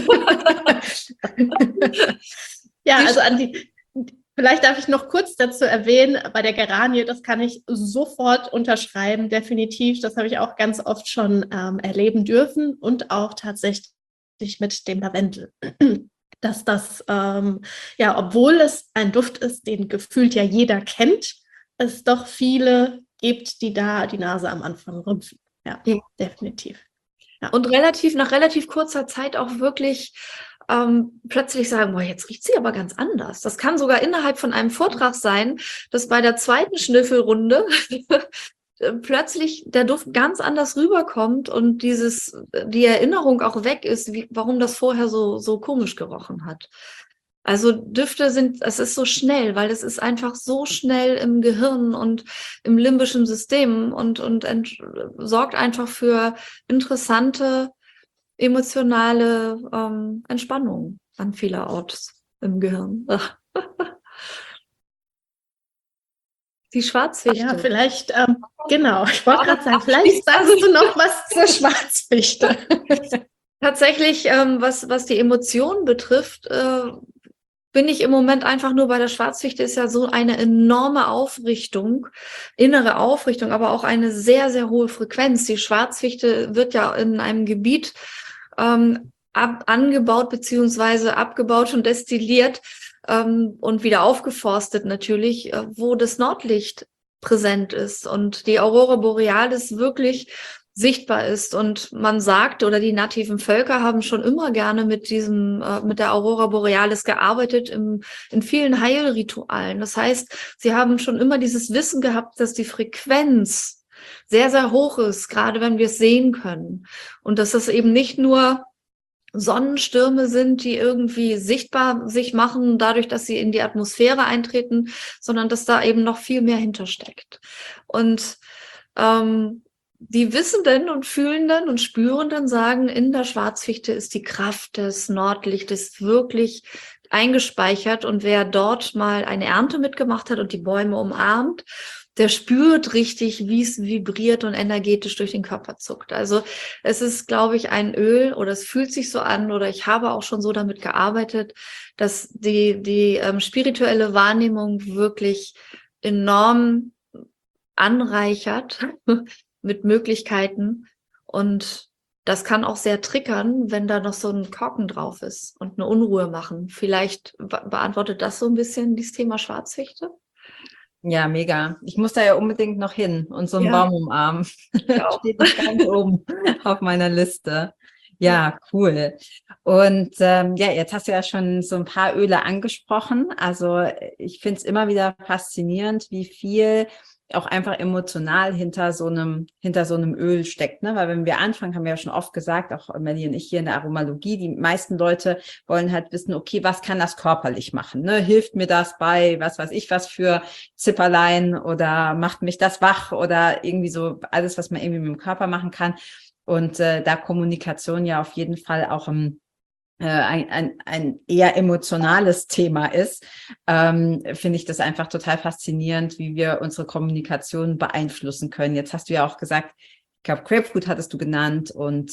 Ja, also an die... Vielleicht darf ich noch kurz dazu erwähnen, bei der Geranie, das kann ich sofort unterschreiben, definitiv. Das habe ich auch ganz oft schon ähm, erleben dürfen und auch tatsächlich mit dem Lavendel. Dass das, ähm, ja, obwohl es ein Duft ist, den gefühlt ja jeder kennt, es doch viele gibt, die da die Nase am Anfang rümpfen. Ja, ja. Definitiv. Ja. Und relativ, nach relativ kurzer Zeit auch wirklich Ähm, plötzlich sagen, boah, jetzt riecht sie aber ganz anders. Das kann sogar innerhalb von einem Vortrag sein, dass bei der zweiten Schnüffelrunde äh, plötzlich der Duft ganz anders rüberkommt und dieses, die Erinnerung auch weg ist, wie, warum das vorher so, so komisch gerochen hat. Also Düfte sind, es ist so schnell, weil es ist einfach so schnell im Gehirn und im limbischen System und, und ent, sorgt einfach für interessante emotionale ähm, Entspannung an vielerorts im Gehirn. Die Schwarzfichte. Ja, vielleicht, ähm, genau, ich wollte gerade sagen, vielleicht sagst du noch was zur Schwarzfichte. Tatsächlich, ähm, was, was die Emotionen betrifft, äh, bin ich im Moment einfach nur bei der Schwarzfichte, ist ja so eine enorme Aufrichtung, innere Aufrichtung, aber auch eine sehr, sehr hohe Frequenz. Die Schwarzfichte wird ja in einem Gebiet ähm, ab, angebaut beziehungsweise abgebaut und destilliert ähm, und wieder aufgeforstet natürlich, äh, wo das Nordlicht präsent ist und die Aurora Borealis wirklich sichtbar ist. Und man sagt, oder die nativen Völker haben schon immer gerne mit diesem, äh, mit der Aurora Borealis gearbeitet im, in vielen Heilritualen. Das heißt, sie haben schon immer dieses Wissen gehabt, dass die Frequenz sehr, sehr hoch ist, gerade wenn wir es sehen können. Und dass das eben nicht nur Sonnenstürme sind, die irgendwie sichtbar sich machen, dadurch, dass sie in die Atmosphäre eintreten, sondern dass da eben noch viel mehr hintersteckt. Und ähm, die Wissenden und Fühlenden und Spürenden sagen, in der Schwarzfichte ist die Kraft des Nordlichtes wirklich eingespeichert. Und wer dort mal eine Ernte mitgemacht hat und die Bäume umarmt, der spürt richtig, wie es vibriert und energetisch durch den Körper zuckt. Also es ist, glaube ich, ein Öl oder es fühlt sich so an oder ich habe auch schon so damit gearbeitet, dass die, die ähm, spirituelle Wahrnehmung wirklich enorm anreichert mit Möglichkeiten und das kann auch sehr triggern, wenn da noch so ein Korken drauf ist und eine Unruhe machen. Vielleicht be- beantwortet das so ein bisschen dieses Thema Schwarzfichte? Ja, mega. Ich muss da ja unbedingt noch hin und so einen Ja. Baum umarmen. Ja. Steht noch ganz oben auf meiner Liste. Ja, cool. Und ähm, ja, jetzt hast du ja schon so ein paar Öle angesprochen. Also ich finde es immer wieder faszinierend, wie viel auch einfach emotional hinter so einem, hinter so einem Öl steckt, ne? Weil wenn wir anfangen, haben wir ja schon oft gesagt, auch Melli und ich hier in der Aromalogie, die meisten Leute wollen halt wissen, okay, was kann das körperlich machen, ne? Hilft mir das bei, was weiß ich, was für Zipperlein oder macht mich das wach oder irgendwie so alles, was man irgendwie mit dem Körper machen kann. Und äh, da Kommunikation ja auf jeden Fall auch im Ein, ein, ein eher emotionales Thema ist, ähm, finde ich das einfach total faszinierend, wie wir unsere Kommunikation beeinflussen können. Jetzt hast du ja auch gesagt, ich glaube, Grapefruit hattest du genannt und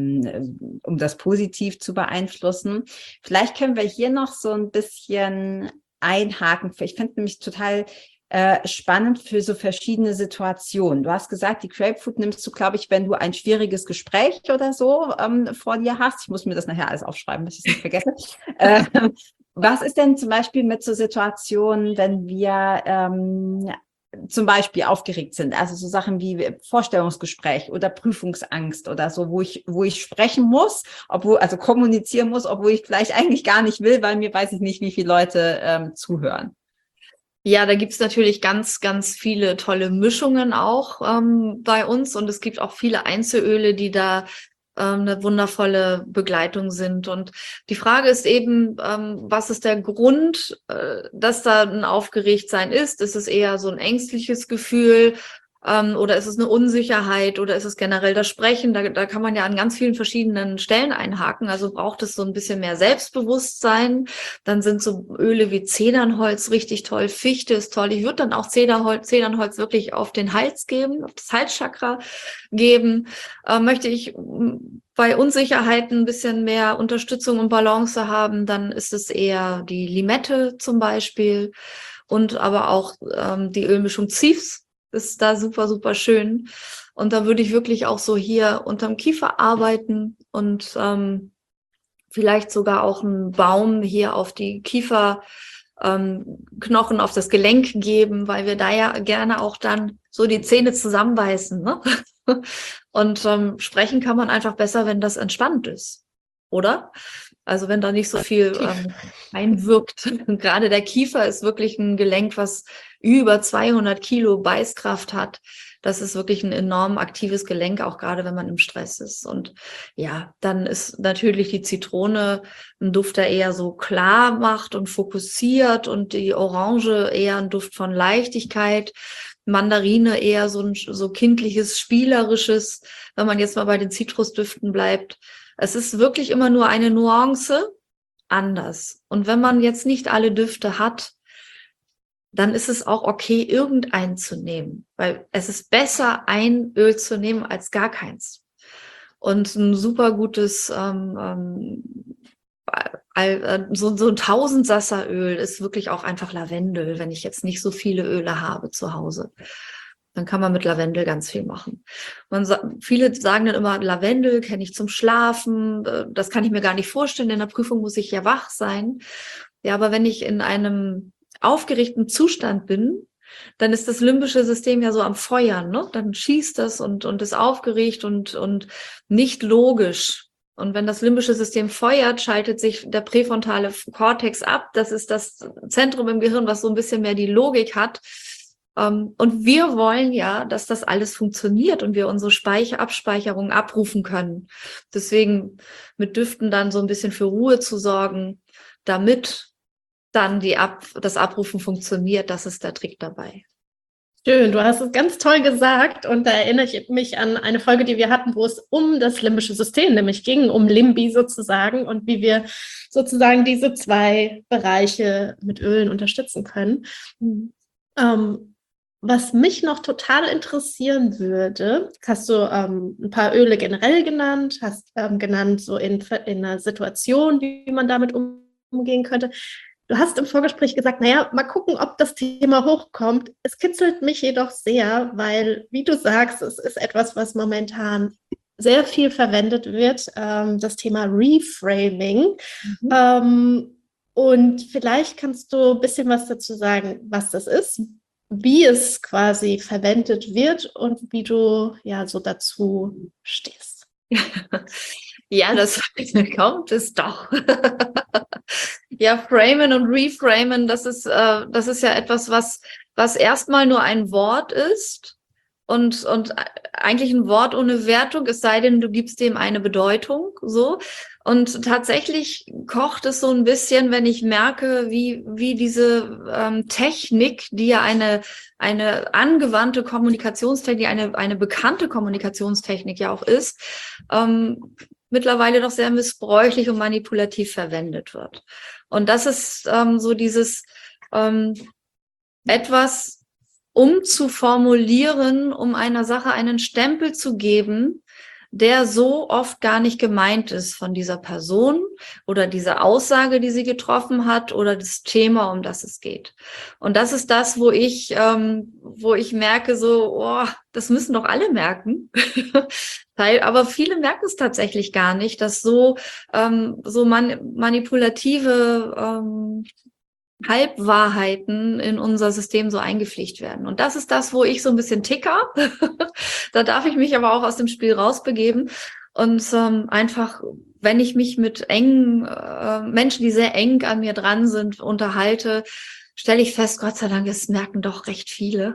ähm, um das positiv zu beeinflussen. Vielleicht können wir hier noch so ein bisschen einhaken. Ich finde nämlich total Äh, spannend für so verschiedene Situationen. Du hast gesagt, die Grapefruit nimmst du, glaube ich, wenn du ein schwieriges Gespräch oder so ähm, vor dir hast. Ich muss mir das nachher alles aufschreiben, dass ich es nicht vergesse. äh, was ist denn zum Beispiel mit so Situationen, wenn wir ähm, zum Beispiel aufgeregt sind, also so Sachen wie Vorstellungsgespräch oder Prüfungsangst oder so, wo ich, wo ich sprechen muss, obwohl, also kommunizieren muss, obwohl ich vielleicht eigentlich gar nicht will, weil mir weiß ich nicht, wie viele Leute ähm, zuhören. Ja, da gibt's natürlich ganz, ganz viele tolle Mischungen auch ähm, bei uns und es gibt auch viele Einzelöle, die da ähm, eine wundervolle Begleitung sind. Und die Frage ist eben, ähm, was ist der Grund, äh, dass da ein Aufgeregtsein ist? Ist es eher so ein ängstliches Gefühl? Ähm, oder ist es eine Unsicherheit oder ist es generell das Sprechen? Da, da kann man ja an ganz vielen verschiedenen Stellen einhaken. Also braucht es so ein bisschen mehr Selbstbewusstsein. Dann sind so Öle wie Zedernholz richtig toll. Fichte ist toll. Ich würde dann auch Zedernholz, Zedernholz wirklich auf den Hals geben, auf das Halschakra geben. Äh, möchte ich bei Unsicherheiten ein bisschen mehr Unterstützung und Balance haben, dann ist es eher die Limette zum Beispiel und aber auch ähm, die Ölmischung Ziefs. Ist da super, super schön. Und da würde ich wirklich auch so hier unterm Kiefer arbeiten und ähm, vielleicht sogar auch einen Baum hier auf die Kieferknochen, ähm, auf das Gelenk geben, weil wir da ja gerne auch dann so die Zähne zusammenbeißen. Ne? Und ähm, sprechen kann man einfach besser, wenn das entspannt ist, oder? Also wenn da nicht so viel ähm, einwirkt. Gerade der Kiefer ist wirklich ein Gelenk, was über zweihundert Kilo Beißkraft hat. Das ist wirklich ein enorm aktives Gelenk, auch gerade wenn man im Stress ist. Und ja, dann ist natürlich die Zitrone ein Duft, der eher so klar macht und fokussiert, und die Orange eher ein Duft von Leichtigkeit. Mandarine eher so ein so kindliches, spielerisches, wenn man jetzt mal bei den Zitrusdüften bleibt. Es ist wirklich immer nur eine Nuance anders. Und wenn man jetzt nicht alle Düfte hat, dann ist es auch okay, irgendeinen zu nehmen. Weil es ist besser, ein Öl zu nehmen, als gar keins. Und ein super gutes, ähm, ähm, so, so ein Tausendsasseröl ist wirklich auch einfach Lavendel, wenn ich jetzt nicht so viele Öle habe zu Hause. Dann kann man mit Lavendel ganz viel machen. Man, viele sagen dann immer, Lavendel kenne ich zum Schlafen. Das kann ich mir gar nicht vorstellen. In der Prüfung muss ich ja wach sein. Ja, aber wenn ich in einem aufgeregten Zustand bin, dann ist das limbische System ja so am Feuern, ne? Dann schießt das und, und ist aufgeregt und, und nicht logisch. Und wenn das limbische System feuert, schaltet sich der präfrontale Kortex ab. Das ist das Zentrum im Gehirn, was so ein bisschen mehr die Logik hat. Und wir wollen ja, dass das alles funktioniert und wir unsere Speicher, Abspeicherung abrufen können. Deswegen mit Düften dann so ein bisschen für Ruhe zu sorgen, damit dann die Ab, das Abrufen funktioniert. Das ist der Trick dabei. Schön, du hast es ganz toll gesagt, und da erinnere ich mich an eine Folge, die wir hatten, wo es um das limbische System nämlich ging, um Limbi sozusagen, und wie wir sozusagen diese zwei Bereiche mit Ölen unterstützen können. Mhm. Ähm, Was mich noch total interessieren würde, hast du ähm, ein paar Öle generell genannt, hast ähm, genannt so in, in einer Situation, wie man damit um, umgehen könnte. Du hast im Vorgespräch gesagt, naja, mal gucken, ob das Thema hochkommt. Es kitzelt mich jedoch sehr, weil, wie du sagst, es ist etwas, was momentan sehr viel verwendet wird, ähm, das Thema Reframing. Mhm. Ähm, und vielleicht kannst du ein bisschen was dazu sagen, was das ist, wie es quasi verwendet wird und wie du ja so dazu stehst. Ja, das kommt es doch. Ja, framen und reframen, das ist, äh, das ist ja etwas, was, was erstmal nur ein Wort ist und, und eigentlich ein Wort ohne Wertung, es sei denn, du gibst dem eine Bedeutung, so. Und tatsächlich kocht es so ein bisschen, wenn ich merke, wie, wie diese ähm, Technik, die ja eine, eine angewandte Kommunikationstechnik, eine, eine bekannte Kommunikationstechnik ja auch ist, ähm, mittlerweile noch sehr missbräuchlich und manipulativ verwendet wird. Und das ist ähm, so dieses ähm, etwas umzuformulieren, um einer Sache einen Stempel zu geben, der so oft gar nicht gemeint ist von dieser Person oder dieser Aussage, die sie getroffen hat, oder das Thema, um das es geht. Und das ist das, wo ich, ähm, wo ich merke, so, oh, das müssen doch alle merken. Aber viele merken es tatsächlich gar nicht, dass so, ähm, so man, manipulative ähm, Halbwahrheiten in unser System so eingepflegt werden. Und das ist das, wo ich so ein bisschen ticker. Da darf ich mich aber auch aus dem Spiel rausbegeben. Und ähm, einfach, wenn ich mich mit engen äh, Menschen, die sehr eng an mir dran sind, unterhalte, stelle ich fest, Gott sei Dank, es merken doch recht viele.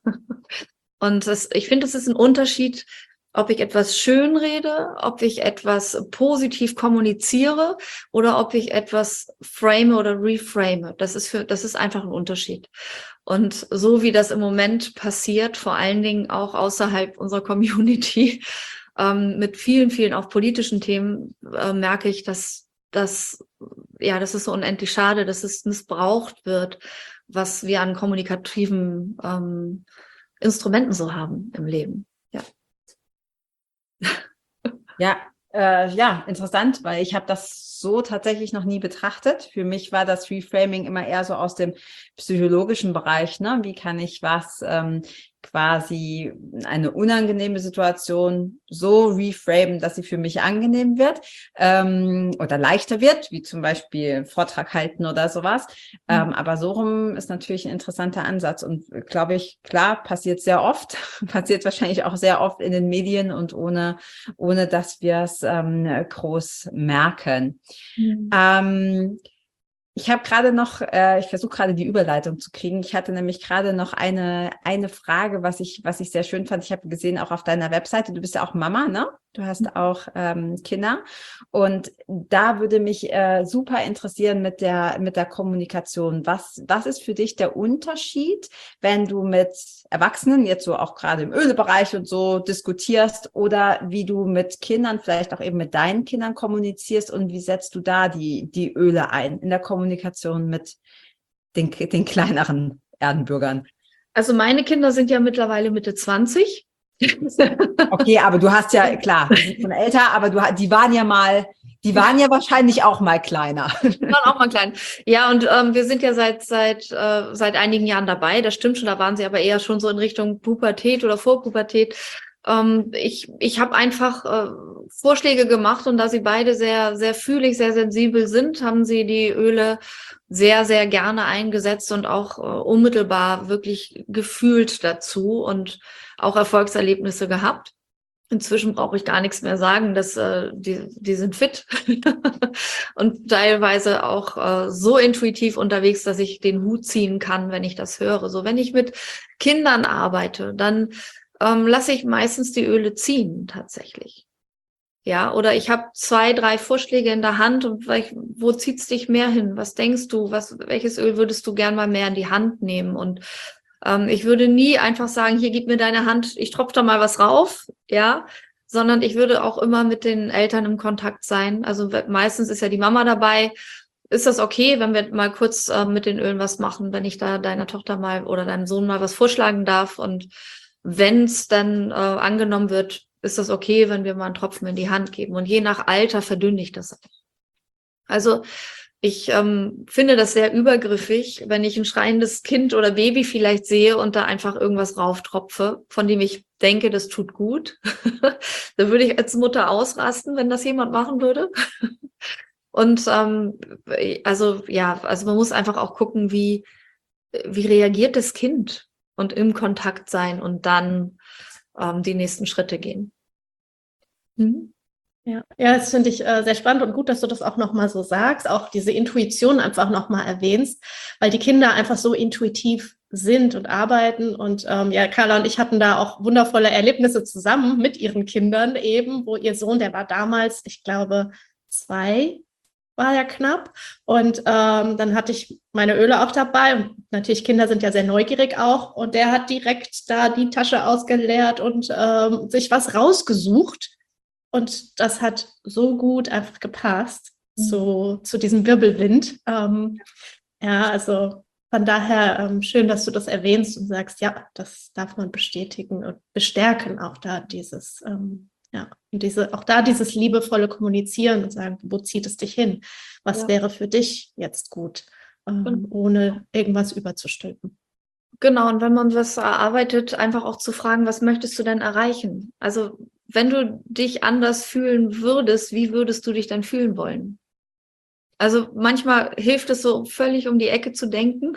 Und das, ich finde, es ist ein Unterschied, ob ich etwas schön rede, ob ich etwas positiv kommuniziere oder ob ich etwas frame oder reframe. Das ist für, das ist einfach ein Unterschied. Und so wie das im Moment passiert, vor allen Dingen auch außerhalb unserer Community, ähm, mit vielen, vielen auch politischen Themen, äh, merke ich, dass, dass, ja, das ist so unendlich schade, dass es missbraucht wird, was wir an kommunikativen ähm, Instrumenten so haben im Leben. Ja. Ja, äh, ja, interessant, weil ich habe das so tatsächlich noch nie betrachtet. Für mich war das Reframing immer eher so aus dem psychologischen Bereich, ne? Wie kann ich was ähm, quasi eine unangenehme Situation so reframen, dass sie für mich angenehm wird ähm, oder leichter wird, wie zum Beispiel einen Vortrag halten oder sowas. Mhm. Ähm, aber so rum ist natürlich ein interessanter Ansatz und glaube ich, klar, passiert sehr oft, passiert wahrscheinlich auch sehr oft in den Medien und ohne, ohne dass wir es ähm, groß merken. Mhm. Ähm, Ich habe gerade noch, äh, ich versuche gerade die Überleitung zu kriegen. Ich hatte nämlich gerade noch eine eine Frage, was ich was ich sehr schön fand. Ich habe gesehen, auch auf deiner Webseite, du bist ja auch Mama, ne? Du hast auch ähm, Kinder. Und da würde mich äh, super interessieren mit der mit der Kommunikation. Was was ist für dich der Unterschied, wenn du mit Erwachsenen, jetzt so auch gerade im Ölebereich und so, diskutierst oder wie du mit Kindern, vielleicht auch eben mit deinen Kindern kommunizierst und wie setzt du da die die Öle ein in der Kommunikation mit den, den kleineren Erdenbürgern? Also meine Kinder sind ja mittlerweile Mitte zwanzig. Okay, aber du hast ja, klar, die sind schon älter, aber du, die waren ja mal, die waren ja wahrscheinlich auch mal kleiner. Die waren auch mal klein. Ja, und ähm, wir sind ja seit seit äh, seit einigen Jahren dabei. Das stimmt schon, da waren sie aber eher schon so in Richtung Pubertät oder Vorpubertät. Ähm, ich ich habe einfach äh, Vorschläge gemacht und da sie beide sehr sehr fühlig, sehr sensibel sind, haben sie die Öle sehr sehr gerne eingesetzt und auch äh, unmittelbar wirklich gefühlt dazu und auch Erfolgserlebnisse gehabt. Inzwischen brauche ich gar nichts mehr sagen, dass äh, die die sind fit und teilweise auch äh, so intuitiv unterwegs, dass ich den Hut ziehen kann, wenn ich das höre. So, wenn ich mit Kindern arbeite, dann ähm, lasse ich meistens die Öle ziehen tatsächlich. Ja, oder ich habe zwei, drei Vorschläge in der Hand und vielleicht, wo zieht's dich mehr hin? Was denkst du? Was, welches Öl würdest du gern mal mehr in die Hand nehmen? Und ähm, ich würde nie einfach sagen, hier, gib mir deine Hand, ich tropfe da mal was rauf, ja, sondern ich würde auch immer mit den Eltern im Kontakt sein. Also meistens ist ja die Mama dabei. Ist das okay, wenn wir mal kurz äh, mit den Ölen was machen, wenn ich da deiner Tochter mal oder deinem Sohn mal was vorschlagen darf? Und wenn es dann äh, angenommen wird, ist das okay, wenn wir mal einen Tropfen in die Hand geben. Und je nach Alter verdünne ich das. Also ich ähm, finde das sehr übergriffig, wenn ich ein schreiendes Kind oder Baby vielleicht sehe und da einfach irgendwas rauftropfe, von dem ich denke, das tut gut. Da würde ich als Mutter ausrasten, wenn das jemand machen würde. Und ähm, also ja, also man muss einfach auch gucken, wie wie reagiert das Kind und im Kontakt sein und dann ähm, die nächsten Schritte gehen. Mhm. Ja, ja, das finde ich äh, sehr spannend und gut, dass du das auch nochmal so sagst, auch diese Intuition einfach nochmal erwähnst, weil die Kinder einfach so intuitiv sind und arbeiten. Und ähm, ja, Carla und ich hatten da auch wundervolle Erlebnisse zusammen mit ihren Kindern eben, wo ihr Sohn, der war damals, ich glaube, zwei, war ja knapp. Und ähm, dann hatte ich meine Öle auch dabei. Und natürlich, Kinder sind ja sehr neugierig auch. Und der hat direkt da die Tasche ausgeleert und ähm, sich was rausgesucht. Und das hat so gut einfach gepasst mhm. zu, zu diesem Wirbelwind. Ähm, ja, also von daher ähm, schön, dass du das erwähnst und sagst, ja, das darf man bestätigen und bestärken auch da dieses, ähm, ja, und diese, auch da dieses liebevolle Kommunizieren und sagen, wo zieht es dich hin? Was ja. wäre für dich jetzt gut, ähm, ohne irgendwas überzustülpen? Genau, und wenn man was erarbeitet, einfach auch zu fragen, was möchtest du denn erreichen? Also wenn du dich anders fühlen würdest, wie würdest du dich dann fühlen wollen? Also manchmal hilft es so völlig um die Ecke zu denken.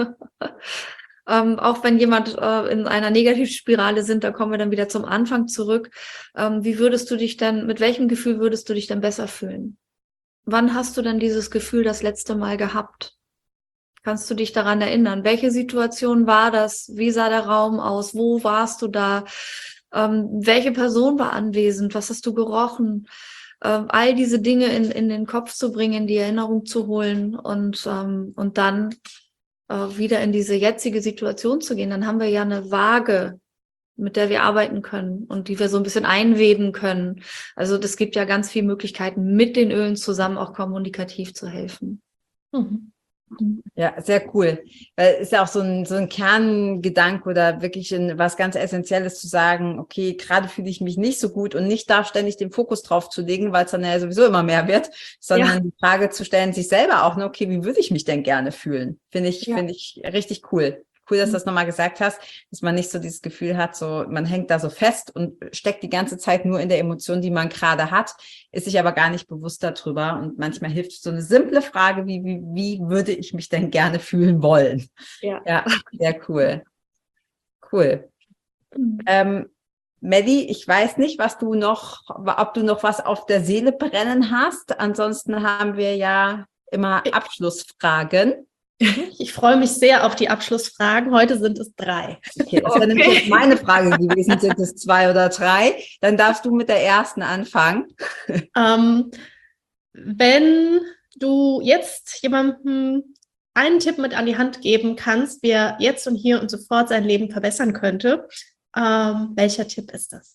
ähm, auch wenn jemand äh, in einer Negativspirale sind, da kommen wir dann wieder zum Anfang zurück. Ähm, wie würdest du dich denn, mit welchem Gefühl würdest du dich denn besser fühlen? Wann hast du denn dieses Gefühl das letzte Mal gehabt? Kannst du dich daran erinnern? Welche Situation war das? Wie sah der Raum aus? Wo warst du da? Ähm, welche Person war anwesend? Was hast du gerochen? Ähm, all diese Dinge in, in den Kopf zu bringen, in die Erinnerung zu holen und, ähm, und dann äh, wieder in diese jetzige Situation zu gehen. Dann haben wir ja eine Waage, mit der wir arbeiten können und die wir so ein bisschen einweben können. Also das gibt ja ganz viele Möglichkeiten, mit den Ölen zusammen auch kommunikativ zu helfen. Mhm. Ja, sehr cool. Weil es ist ja auch so ein, so ein Kerngedanke oder wirklich ein, was ganz Essentielles zu sagen, okay, gerade fühle ich mich nicht so gut und nicht da ständig den Fokus drauf zu legen, weil es dann ja sowieso immer mehr wird, sondern ja. die Frage zu stellen, sich selber auch, ne, okay, wie würde ich mich denn gerne fühlen? Finde ich, ja. finde ich richtig cool. Cool, dass du das nochmal gesagt hast, dass man nicht so dieses Gefühl hat, so man hängt da so fest und steckt die ganze Zeit nur in der Emotion, die man gerade hat, ist sich aber gar nicht bewusst darüber. Und manchmal hilft so eine simple Frage wie, wie, wie würde ich mich denn gerne fühlen wollen? Ja, ja, sehr cool. Cool. Mhm. Ähm, Melli, ich weiß nicht, was du noch, ob du noch was auf der Seele brennen hast. Ansonsten haben wir ja immer Abschlussfragen. Ich freue mich sehr auf die Abschlussfragen. Heute sind es drei. Okay, das wäre nämlich jetzt meine Frage gewesen, sind es zwei oder drei? Dann darfst du mit der ersten anfangen. Ähm, wenn du jetzt jemandem einen Tipp mit an die Hand geben kannst, wie er jetzt und hier und sofort sein Leben verbessern könnte, ähm, welcher Tipp ist das?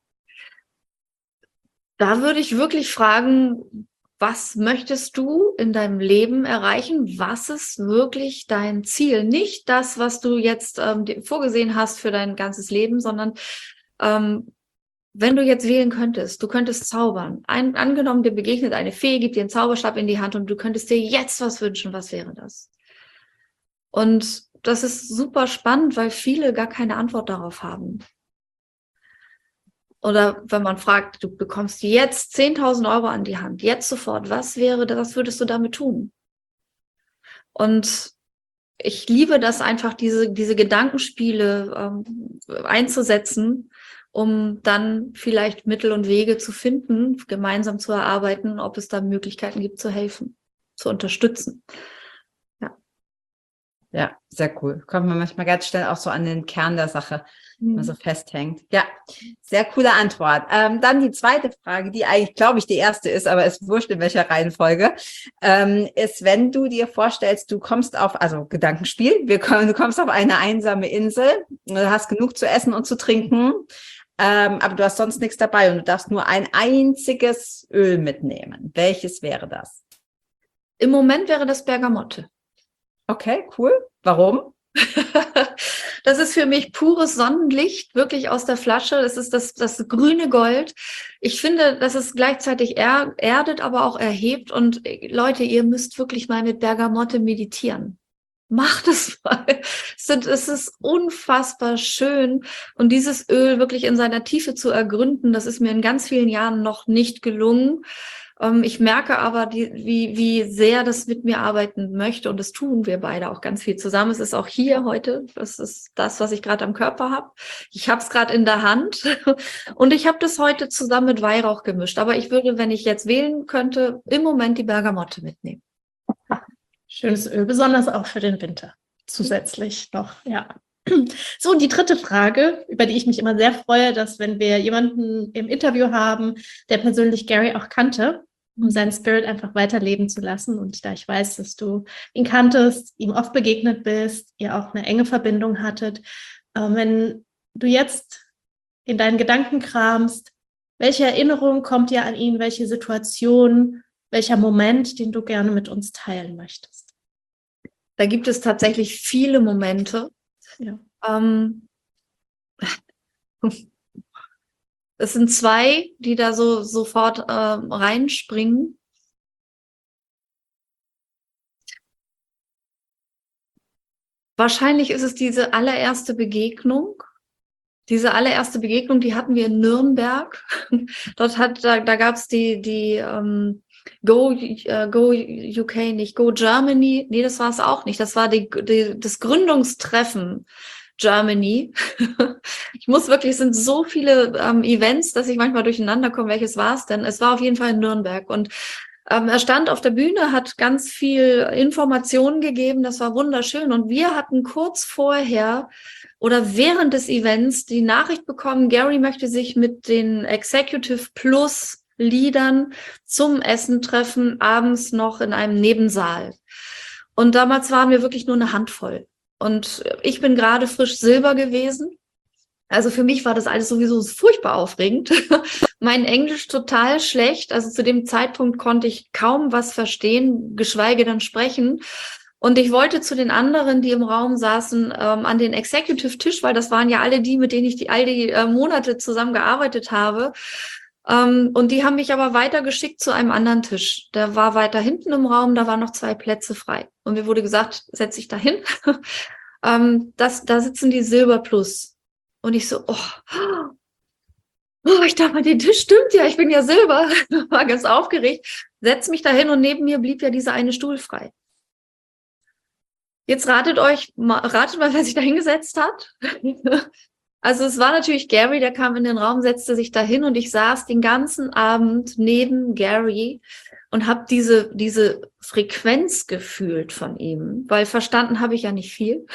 Da würde ich wirklich fragen, was möchtest du in deinem Leben erreichen? Was ist wirklich dein Ziel? Nicht das, was du jetzt ähm, vorgesehen hast für dein ganzes Leben, sondern ähm, wenn du jetzt wählen könntest, du könntest zaubern. Ein, angenommen, dir begegnet eine Fee, gibt dir einen Zauberstab in die Hand und du könntest dir jetzt was wünschen. Was wäre das? Und das ist super spannend, weil viele gar keine Antwort darauf haben. Oder wenn man fragt, du bekommst jetzt zehntausend Euro an die Hand, jetzt sofort, was wäre, was würdest du damit tun? Und ich liebe das einfach, diese, diese Gedankenspiele ähm, einzusetzen, um dann vielleicht Mittel und Wege zu finden, gemeinsam zu erarbeiten, ob es da Möglichkeiten gibt, zu helfen, zu unterstützen. Ja, ja, sehr cool. Kommt man manchmal ganz schnell auch so an den Kern der Sache, wenn man so festhängt. Ja, sehr coole Antwort. Ähm, dann die zweite Frage, die eigentlich, glaube ich, die erste ist, aber ist wurscht in welcher Reihenfolge, ähm, ist, wenn du dir vorstellst, du kommst auf, also Gedankenspiel, wir kommen, du kommst auf eine einsame Insel, du hast genug zu essen und zu trinken, ähm, aber du hast sonst nichts dabei und du darfst nur ein einziges Öl mitnehmen. Welches wäre das? im Moment wäre das Bergamotte. Okay, cool. Warum? Das ist für mich pures Sonnenlicht, wirklich aus der Flasche. Das ist das, das grüne Gold. Ich finde, dass es gleichzeitig er, erdet, aber auch erhebt. Und Leute, ihr müsst wirklich mal mit Bergamotte meditieren. Macht es mal. Es ist unfassbar schön. Und dieses Öl wirklich in seiner Tiefe zu ergründen, das ist mir in ganz vielen Jahren noch nicht gelungen. Ich merke aber, die, wie, wie sehr das mit mir arbeiten möchte, und das tun wir beide auch ganz viel zusammen. Es ist auch hier heute, das ist das, was ich gerade am Körper habe. Ich habe es gerade in der Hand und ich habe das heute zusammen mit Weihrauch gemischt. Aber ich würde, wenn ich jetzt wählen könnte, im Moment die Bergamotte mitnehmen. Schönes Öl, besonders auch für den Winter. Zusätzlich noch, ja. So, und die dritte Frage, über die ich mich immer sehr freue, dass wenn wir jemanden im Interview haben, der persönlich Gary auch kannte, um seinen Spirit einfach weiterleben zu lassen. Und da ich weiß, dass du ihn kanntest, ihm oft begegnet bist, ihr auch eine enge Verbindung hattet, äh, wenn du jetzt in deinen Gedanken kramst, welche Erinnerung kommt dir an ihn, welche Situation, welcher Moment, den du gerne mit uns teilen möchtest? Da gibt es tatsächlich viele Momente. Ja. Ähm, es sind zwei, die da so sofort äh, reinspringen. Wahrscheinlich ist es diese allererste Begegnung. Diese allererste Begegnung, die hatten wir in Nürnberg. Dort hat, da, da gab es die, die ähm, Go, uh, Go U K nicht, Go Germany. Nee, das war es auch nicht. Das war die, die, das Gründungstreffen Germany. Ich muss wirklich, es sind so viele ähm, Events, dass ich manchmal durcheinander komme, welches war es denn? Es war auf jeden Fall in Nürnberg. Und ähm, er stand auf der Bühne, hat ganz viel Informationen gegeben. Das war wunderschön. Und wir hatten kurz vorher oder während des Events die Nachricht bekommen, Gary möchte sich mit den Executive Plus Liedern zum Essen treffen, abends noch in einem Nebensaal. Und damals waren wir wirklich nur eine Handvoll. Und ich bin gerade frisch Silber gewesen. Also für mich war das alles sowieso furchtbar aufregend. Mein Englisch total schlecht. Also zu dem Zeitpunkt konnte ich kaum was verstehen, geschweige denn sprechen. Und ich wollte zu den anderen, die im Raum saßen, ähm, an den Executive-Tisch, weil das waren ja alle die, mit denen ich die all die äh, Monate zusammengearbeitet habe. Um, und die haben mich aber weitergeschickt zu einem anderen Tisch. Der war weiter hinten im Raum, da waren noch zwei Plätze frei. Und mir wurde gesagt, setz dich da hin. um, das, da sitzen die Silber Plus. Und ich so, oh, oh, ich dachte, den Tisch stimmt ja, ich bin ja Silber. War ganz aufgeregt. Setz mich da hin und neben mir blieb ja dieser eine Stuhl frei. Jetzt ratet euch, ratet mal, wer sich da hingesetzt hat. Also es war natürlich Gary, der kam in den Raum, setzte sich dahin und ich saß den ganzen Abend neben Gary und habe diese, diese Frequenz gefühlt von ihm, weil verstanden habe ich ja nicht viel.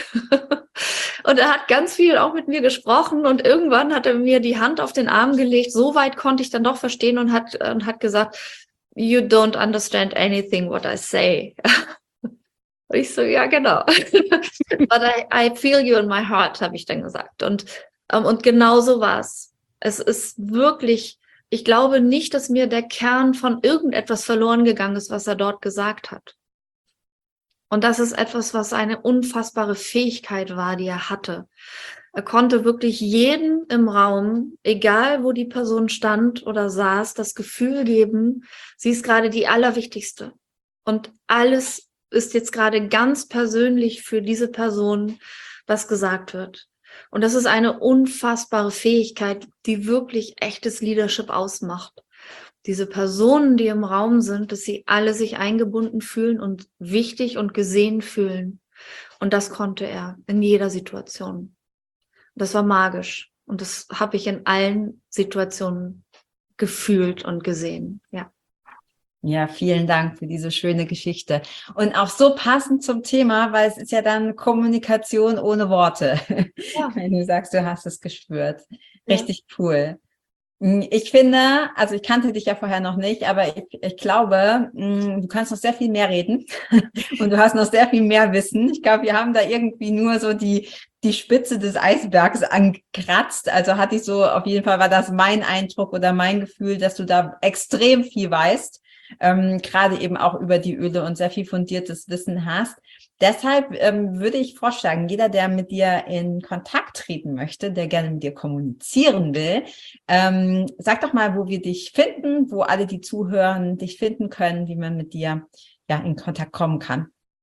Und er hat ganz viel auch mit mir gesprochen und irgendwann hat er mir die Hand auf den Arm gelegt. So weit konnte ich dann doch verstehen und hat, und hat gesagt, you don't understand anything what I say. Und ich so, ja, genau. But I, I feel you in my heart, habe ich dann gesagt. Und, um, und genau so war es. Es ist wirklich, ich glaube nicht, dass mir der Kern von irgendetwas verloren gegangen ist, was er dort gesagt hat. Und das ist etwas, was eine unfassbare Fähigkeit war, die er hatte. Er konnte wirklich jedem im Raum, egal wo die Person stand oder saß, das Gefühl geben, sie ist gerade die Allerwichtigste. Und alles ist jetzt gerade ganz persönlich für diese Person, was gesagt wird. Und das ist eine unfassbare Fähigkeit, die wirklich echtes Leadership ausmacht. Diese Personen, die im Raum sind, dass sie alle sich eingebunden fühlen und wichtig und gesehen fühlen. Und das konnte er in jeder Situation. Das war magisch. Und das habe ich in allen Situationen gefühlt und gesehen. Ja. Ja, vielen Dank für diese schöne Geschichte. Und auch so passend zum Thema, weil es ist ja dann Kommunikation ohne Worte. Ja. Wenn du sagst, du hast es gespürt. Richtig ja. Cool. Ich finde, also ich kannte dich ja vorher noch nicht, aber ich, ich glaube, du kannst noch sehr viel mehr reden und du hast noch sehr viel mehr Wissen. Ich glaube, wir haben da irgendwie nur so die, die Spitze des Eisbergs angekratzt. Also hatte ich so, auf jeden Fall war das mein Eindruck oder mein Gefühl, dass du da extrem viel weißt. Ähm, gerade eben auch über die Öle und sehr viel fundiertes Wissen hast. Deshalb ähm, würde ich vorschlagen, jeder, der mit dir in Kontakt treten möchte, der gerne mit dir kommunizieren will, ähm, sag doch mal, wo wir dich finden, wo alle, die zuhören, dich finden können, wie man mit dir ja in Kontakt kommen kann.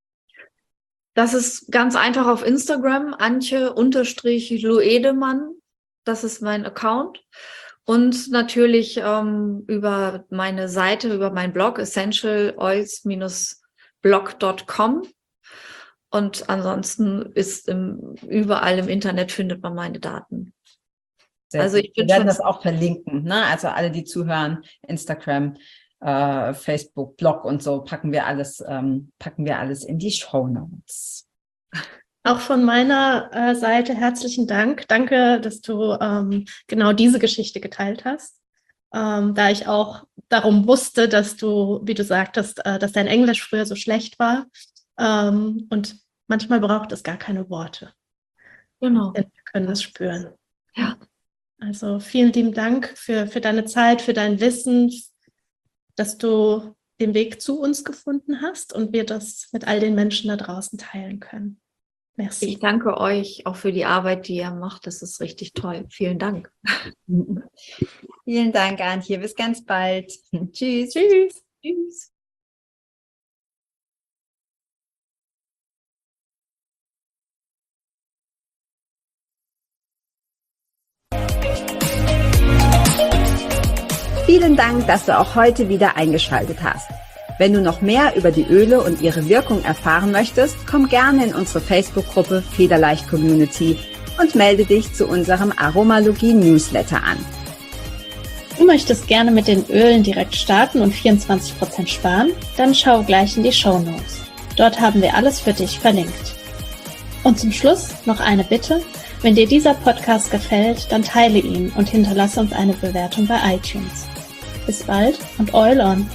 Das ist ganz einfach auf Instagram, Antje-Luedemann. Das ist mein Account. Und natürlich ähm, über meine Seite, über meinen Blog essential oils dash blog dot com. Und ansonsten ist im, überall im Internet findet man meine Daten. Sehr also ich bin Wir werden das auch verlinken, ne? Also alle, die zuhören, Instagram, äh, Facebook, Blog und so, packen wir alles, ähm, packen wir alles in die Shownotes. Auch von meiner äh, Seite herzlichen Dank. Danke, dass du ähm, genau diese Geschichte geteilt hast. Ähm, da ich auch darum wusste, dass du, wie du sagtest, äh, dass dein Englisch früher so schlecht war. Ähm, und manchmal braucht es gar keine Worte. Genau. Wir können es spüren. Ja. Also vielen lieben Dank für, für deine Zeit, für dein Wissen, dass du den Weg zu uns gefunden hast und wir das mit all den Menschen da draußen teilen können. Merci. Ich danke euch auch für die Arbeit, die ihr macht. Das ist richtig toll. Vielen Dank. Vielen Dank, Antje. Bis ganz bald. Tschüss. Tschüss. Tschüss. Vielen Dank, dass du auch heute wieder eingeschaltet hast. Wenn du noch mehr über die Öle und ihre Wirkung erfahren möchtest, komm gerne in unsere Facebook-Gruppe Federleicht Community und melde dich zu unserem Aromalogie-Newsletter an. Du möchtest gerne mit den Ölen direkt starten und vierundzwanzig Prozent sparen? Dann schau gleich in die Shownotes. Dort haben wir alles für dich verlinkt. Und zum Schluss noch eine Bitte. Wenn dir dieser Podcast gefällt, dann teile ihn und hinterlasse uns eine Bewertung bei iTunes. Bis bald und Oil on!